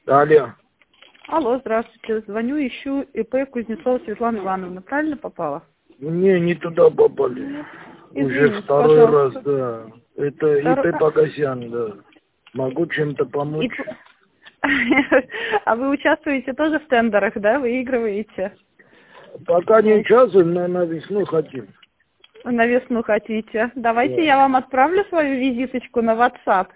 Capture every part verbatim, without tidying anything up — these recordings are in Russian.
Алло. Алло, здравствуйте. Звоню, ищу ИП Кузнецова Светлана Ивановна. Правильно попала? Не, не туда попали. Нет. Уже Извините, второй раз, пожалуйста. да. Это Второй- ИП Погосян, да. Могу чем-то помочь? ИП. А вы участвуете тоже в тендерах, да? Выигрываете? Пока не участвуем, но на весну хотим. На весну хотите? Давайте Да. я вам отправлю свою визиточку на WhatsApp.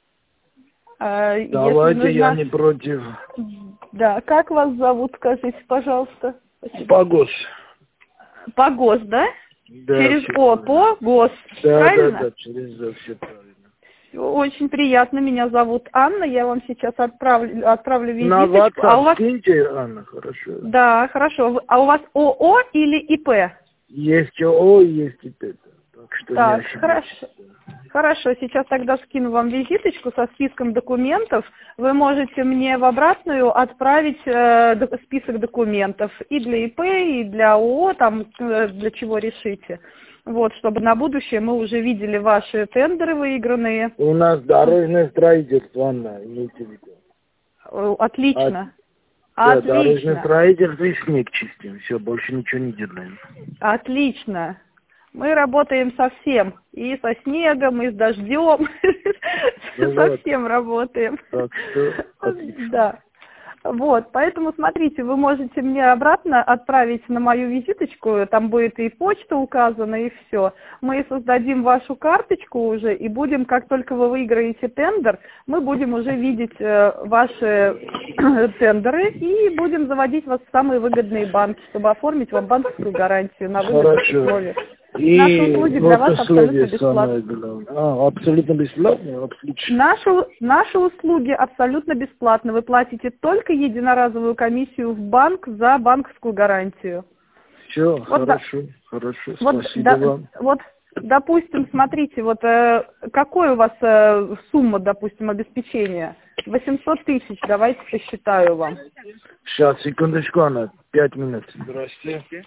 А, если Давайте, я нужна- не против. Да, как вас зовут, скажите, пожалуйста. Погос. Погос, да? Да, Через всё О, правильно. по, гос. Да, Правильно? да, да, через да, все правильно. Очень приятно, меня зовут Анна, я вам сейчас отправлю, отправлю На визиточку. А у WhatsApp вас... скиньте, Анна, хорошо. Да, хорошо. Вы- А у вас ОО или ИП? Есть ООО, есть ИП. Так что не Так, ошибитесь. хорошо. Хорошо, сейчас тогда скину вам визиточку со списком документов. Вы можете мне в обратную отправить э, д- список документов и для ИП, и для ООО, там, э, для чего решите. Вот, чтобы на будущее мы уже видели ваши тендеры выигранные. У нас дорожное строительство, Анна, имейте в виду. Э, Отлично. Да, дорожное Отлично. строительство и снег чистим. Все, больше ничего не делаем. Отлично. Мы работаем со всем. И со снегом, и с дождем. Ну Со вот. всем работаем. Так что отлично. Да. Вот, поэтому смотрите, вы можете мне обратно отправить на мою визиточку, там будет и почта указана, и все. Мы создадим вашу карточку уже, и будем, как только вы выиграете тендер, мы будем уже видеть э, ваши тендеры и будем заводить вас в самые выгодные банки, чтобы оформить вам банковскую гарантию на выгодных Хорошо. условиях. И Наши услуги для вас абсолютно вот самое бесплатны. главное. А, абсолютно бесплатно? Отлично. Наши, наши услуги абсолютно бесплатны. Вы платите только единоразовую комиссию в банк за банковскую гарантию. Все, Вот хорошо, хорошо. Вот, Спасибо да, вам. вот, допустим, смотрите, вот э, какой у вас э, сумма, допустим, обеспечения? восемьсот тысяч, давайте посчитаю вам. Сейчас, секундочку, Анна, пять минут. Здравствуйте.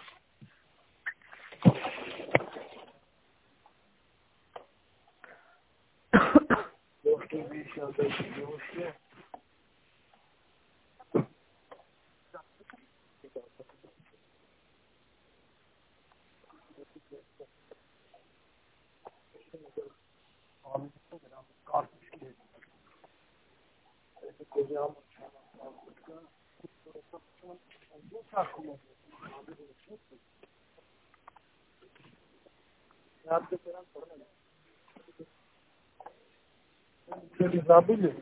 Что, не забыли?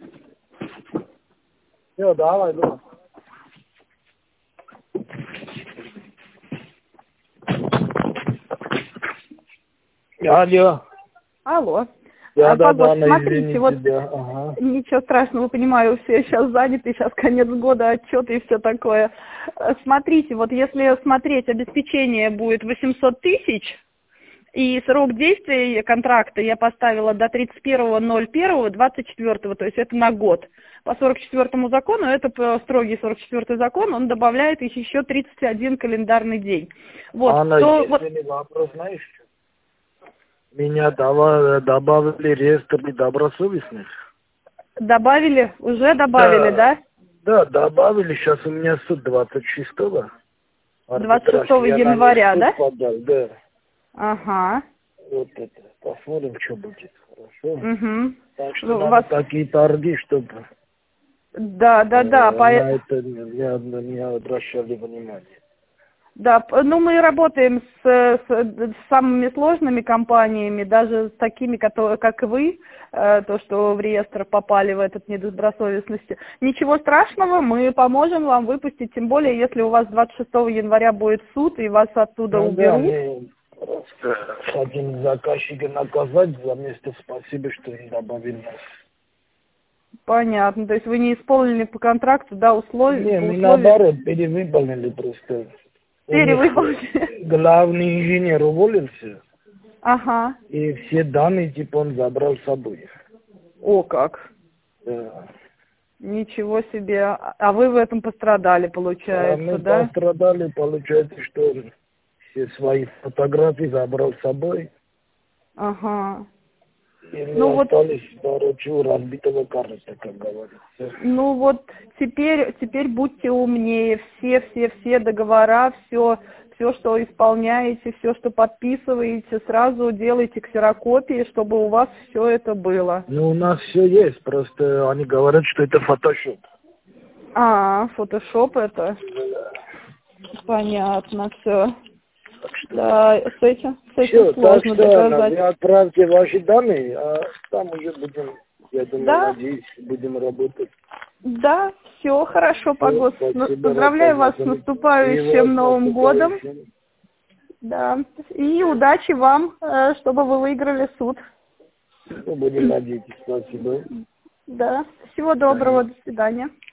Все, давай, давай. Алло. Алло. Да, А, да, Погош, да, Анна, смотрите, извините, вот да, ага. ничего страшного, понимаю, все сейчас заняты, сейчас конец года, отчеты и все такое. Э, Смотрите, вот если смотреть, обеспечение будет восемьсот тысяч, и срок действия контракта я поставила до тридцать первого ноль первого двадцать четвёртого, то есть это на год. По сорок четвёртому закону, это по- строгий сорок четвёртый закон, он добавляет еще тридцать один календарный день. Вот, Анна, то, если вот, не вопрос, знаешь, что? Меня дава- добавили реестр недобросовестных. добавили, уже добавили, да? Да, добавили. Сейчас у меня суд двадцать шестого. двадцать Арбитраж. шестого Я на них января, суд да? подал, да. Ага. Вот это. Посмотрим, что будет. Хорошо. Угу. Так что У надо вас... такие торги, чтобы Да, да, да, по... на это не, не, не обращали внимания. Да, п- ну мы работаем с, с- с самыми сложными компаниями, даже с такими, которые, как вы, э, то, что в реестр попали в этот недобросовестности. Ничего страшного, мы поможем вам выпустить, тем более, если у вас двадцать шестого января будет суд, и вас оттуда Ну да, уберут. мы просто хотим заказчика наказать за место. Спасибо, что не добавили нас. Понятно, то есть вы не исполнили по контракту, да, условия? Не, мы условия... наоборот перевыполнили просто. У них Перевыполнили. главный инженер уволился, Ага. и все данные типа он забрал с собой. О, как. Да. Ничего себе. А вы в этом пострадали, А получается, мы да? пострадали, получается, что все свои фотографии забрал с собой. Ага. И ну мы вот, остались парочку разбитого корыта, как говорится. ну вот теперь, теперь будьте умнее. Все, все, все договора, все, все, что исполняете, все, что подписываете, сразу делайте ксерокопии, чтобы у вас все это было. Ну, у нас все есть, просто они говорят, что это фотошоп. А, фотошоп это? Понятно, все. Так что... Да, с этим, с этим Все, так сложно что, доказать. вы отправьте ваши данные, а там уже будем, я думаю, Да, надеюсь, будем работать. да, все хорошо, Все, Погос. спасибо, рад Поздравляю вас с познакомиться. И вас наступающим Новым годом. наступающим. Да. И удачи вам, э, чтобы вы выиграли суд. Ну, будем надеяться. Спасибо. Да. Всего доброго, до свидания.